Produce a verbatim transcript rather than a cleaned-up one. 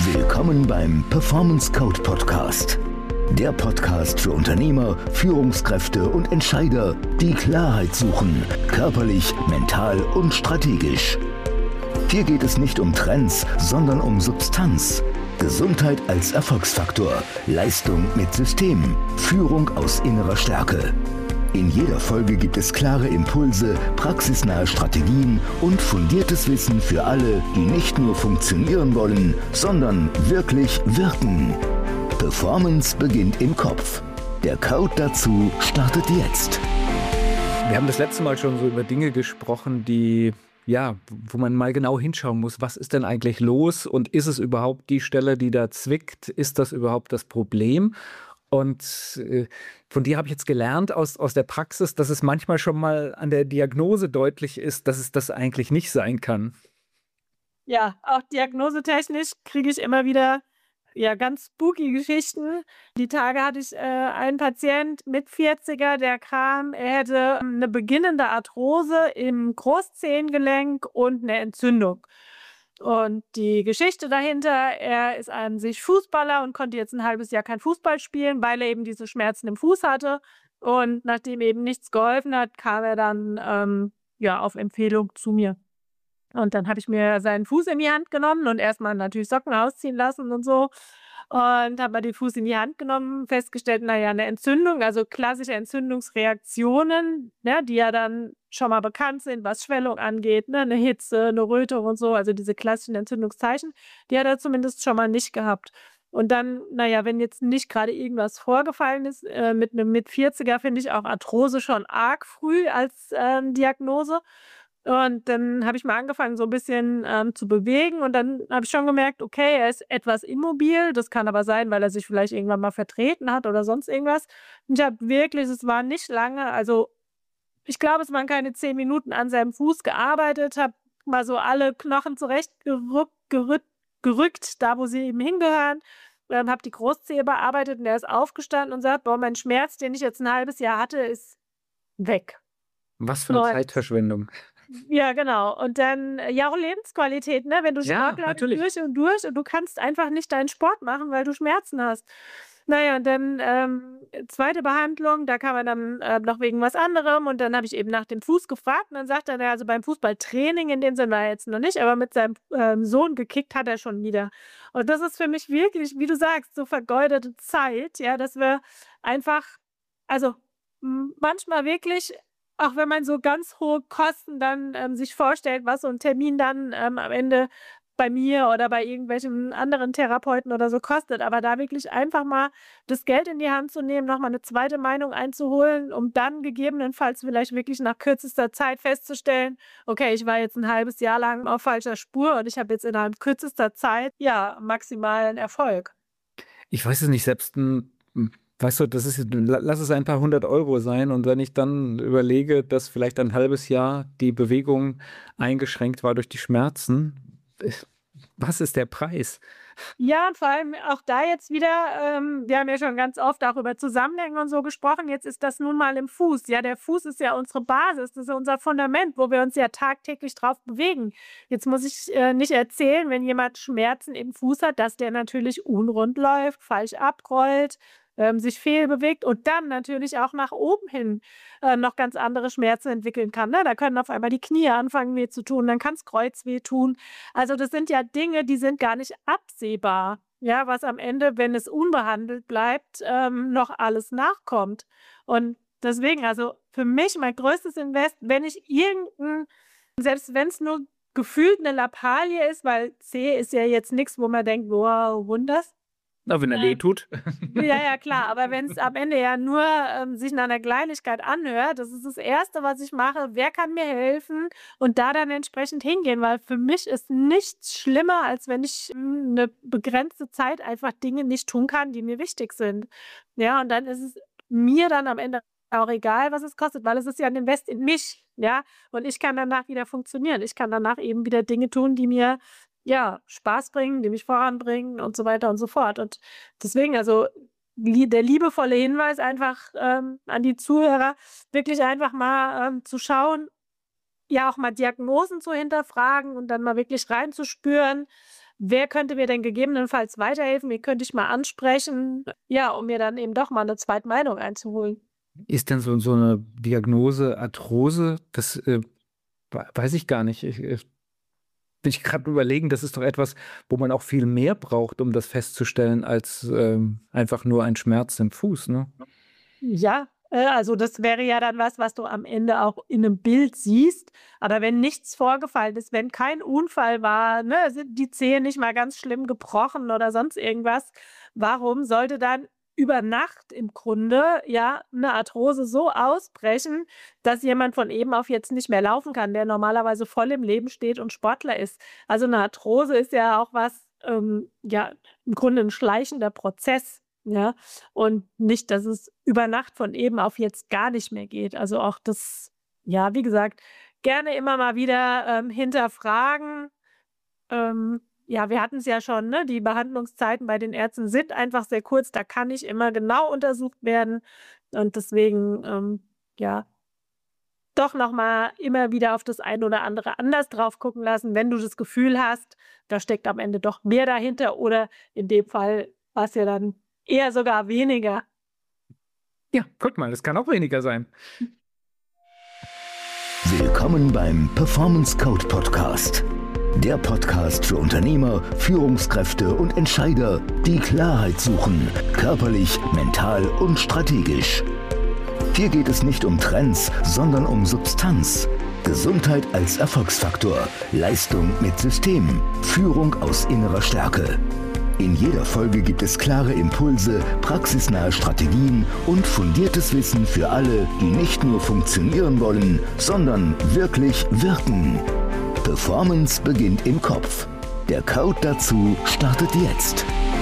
Willkommen beim Performance Code Podcast. Der Podcast für Unternehmer, Führungskräfte und Entscheider, die Klarheit suchen, körperlich, mental und strategisch. Hier geht es nicht um Trends, sondern um Substanz. Gesundheit als Erfolgsfaktor, Leistung mit System, Führung aus innerer Stärke. In jeder Folge gibt es klare Impulse, praxisnahe Strategien und fundiertes Wissen für alle, die nicht nur funktionieren wollen, sondern wirklich wirken. Performance beginnt im Kopf. Der Code dazu startet jetzt. Wir haben das letzte Mal schon so über Dinge gesprochen, die, ja, wo man mal genau hinschauen muss, was ist denn eigentlich los und ist es überhaupt die Stelle, die da zwickt? Ist das überhaupt das Problem? Und äh, von dir habe ich jetzt gelernt aus, aus der Praxis, dass es manchmal schon mal an der Diagnose deutlich ist, dass es das eigentlich nicht sein kann. Ja, auch diagnosetechnisch kriege ich immer wieder ja, ganz spooky Geschichten. Die Tage hatte ich äh, einen Patient mit vierziger, der kam, er hätte eine beginnende Arthrose im Großzehengelenk und eine Entzündung. Und die Geschichte dahinter, er ist an sich Fußballer und konnte jetzt ein halbes Jahr kein Fußball spielen, weil er eben diese Schmerzen im Fuß hatte. Und nachdem eben nichts geholfen hat, kam er dann ähm, ja, auf Empfehlung zu mir. Und dann habe ich mir seinen Fuß in die Hand genommen und erstmal natürlich Socken ausziehen lassen und so. Und habe mal den Fuß in die Hand genommen, festgestellt, naja, eine Entzündung, also klassische Entzündungsreaktionen, ne, die ja dann schon mal bekannt sind, was Schwellung angeht, ne, eine Hitze, eine Rötung und so, also diese klassischen Entzündungszeichen, die hat er zumindest schon mal nicht gehabt. Und dann, naja, wenn jetzt nicht gerade irgendwas vorgefallen ist, äh, mit einem mit vierziger finde ich auch Arthrose schon arg früh als äh, Diagnose. Und dann habe ich mal angefangen, so ein bisschen ähm, zu bewegen und dann habe ich schon gemerkt, okay, er ist etwas immobil. Das kann aber sein, weil er sich vielleicht irgendwann mal vertreten hat oder sonst irgendwas. Und ich habe wirklich, es war nicht lange, also ich glaube, es waren keine zehn Minuten an seinem Fuß gearbeitet, habe mal so alle Knochen zurechtgerückt, gerückt, gerückt, da wo sie eben hingehören. Ähm, habe die Großzehe bearbeitet und er ist aufgestanden und sagt, boah, mein Schmerz, den ich jetzt ein halbes Jahr hatte, ist weg. Was für eine Und Zeitverschwendung. ja, genau. Und dann, äh, ja, auch Lebensqualität, ne? Wenn du Ja, Sportler bist natürlich. durch und durch und du kannst einfach nicht deinen Sport machen, weil du Schmerzen hast. Naja, und dann ähm, zweite Behandlung, da kam er dann äh, noch wegen was anderem und dann habe ich eben nach dem Fuß gefragt und dann sagt er, na, also beim Fußballtraining in dem Sinne war er jetzt noch nicht, aber mit seinem ähm, Sohn gekickt hat er schon wieder. Und das ist für mich wirklich, wie du sagst, so vergeudete Zeit, ja, dass wir einfach, also m- manchmal wirklich, auch wenn man so ganz hohe Kosten dann ähm, sich vorstellt, was so ein Termin dann ähm, am Ende bei mir oder bei irgendwelchen anderen Therapeuten oder so kostet, aber da wirklich einfach mal das Geld in die Hand zu nehmen, nochmal eine zweite Meinung einzuholen, um dann gegebenenfalls vielleicht wirklich nach kürzester Zeit festzustellen, okay, ich war jetzt ein halbes Jahr lang auf falscher Spur und ich habe jetzt innerhalb kürzester Zeit, ja, maximalen Erfolg. Ich weiß es nicht, selbst ein, weißt du, das ist, lass es ein paar hundert Euro sein und wenn ich dann überlege, dass vielleicht ein halbes Jahr die Bewegung eingeschränkt war durch die Schmerzen, was ist der Preis? Ja, und vor allem auch da jetzt wieder, ähm, wir haben ja schon ganz oft auch über Zusammenhänge und so gesprochen, jetzt ist das nun mal im Fuß. Ja, der Fuß ist ja unsere Basis, das ist unser Fundament, wo wir uns ja tagtäglich drauf bewegen. Jetzt muss ich äh, nicht erzählen, wenn jemand Schmerzen im Fuß hat, dass der natürlich unrund läuft, falsch abrollt, ähm, sich fehlbewegt und dann natürlich auch nach oben hin äh, noch ganz andere Schmerzen entwickeln kann. Ne? Da können auf einmal die Knie anfangen weh zu tun, dann kann das Kreuz weh tun. Also das sind ja Dinge, die sind gar nicht absehbar, ja, was am Ende, wenn es unbehandelt bleibt, ähm, noch alles nachkommt. Und deswegen, also für mich mein größtes Invest, wenn ich irgendein, selbst wenn es nur gefühlt eine Lappalie ist, weil C ist ja jetzt nichts, wo man denkt, wow, wunders. Na, wenn er weh Ähm, tut. ja, ja, klar, aber wenn es am Ende ja nur ähm, sich nach einer Kleinigkeit anhört, das ist das Erste, was ich mache. Wer kann mir helfen? Und da dann entsprechend hingehen, weil für mich ist nichts schlimmer, als wenn ich hm, eine begrenzte Zeit einfach Dinge nicht tun kann, die mir wichtig sind. Ja, und dann ist es mir dann am Ende auch egal, was es kostet, weil es ist ja ein Invest in mich, ja, und ich kann danach wieder funktionieren. Ich kann danach eben wieder Dinge tun, die mir ja, Spaß bringen, die mich voranbringen und so weiter und so fort. Und deswegen, also lie der liebevolle Hinweis einfach ähm, an die Zuhörer, wirklich einfach mal ähm, zu schauen, ja auch mal Diagnosen zu hinterfragen und dann mal wirklich reinzuspüren, wer könnte mir denn gegebenenfalls weiterhelfen, wen könnte ich mal ansprechen, ja, um mir dann eben doch mal eine Zweitmeinung einzuholen. Ist denn so, so eine Diagnose Arthrose, das äh, weiß ich gar nicht. Ich, ich bin ich gerade überlegen, das ist doch etwas, wo man auch viel mehr braucht, um das festzustellen, als ähm, einfach nur ein Schmerz im Fuß, ne? Ja, äh, also das wäre ja dann was, was du am Ende auch in einem Bild siehst. Aber wenn nichts vorgefallen ist, wenn kein Unfall war, ne, sind die Zehen nicht mal ganz schlimm gebrochen oder sonst irgendwas, warum sollte dann über Nacht im Grunde ja eine Arthrose so ausbrechen, dass jemand von eben auf jetzt nicht mehr laufen kann, der normalerweise voll im Leben steht und Sportler ist? Also eine Arthrose ist ja auch was, ähm, ja, im Grunde ein schleichender Prozess. Ja, und nicht, dass es über Nacht von eben auf jetzt gar nicht mehr geht. Also auch das, ja, wie gesagt, gerne immer mal wieder ähm, hinterfragen. Ähm, ja, wir hatten es ja schon, ne? Die Behandlungszeiten bei den Ärzten sind einfach sehr kurz. Da kann nicht immer genau untersucht werden. Und deswegen, ähm, ja, doch nochmal immer wieder auf das eine oder andere anders drauf gucken lassen, wenn du das Gefühl hast, da steckt am Ende doch mehr dahinter. Oder in dem Fall war es ja dann eher sogar weniger. Ja, guck mal, das kann auch weniger sein. Willkommen beim Performance Code Podcast. Der Podcast für Unternehmer, Führungskräfte und Entscheider, die Klarheit suchen, körperlich, mental und strategisch. Hier geht es nicht um Trends, sondern um Substanz. Gesundheit als Erfolgsfaktor, Leistung mit System, Führung aus innerer Stärke. In jeder Folge gibt es klare Impulse, praxisnahe Strategien und fundiertes Wissen für alle, die nicht nur funktionieren wollen, sondern wirklich wirken. Performance beginnt im Kopf. Der Code dazu startet jetzt.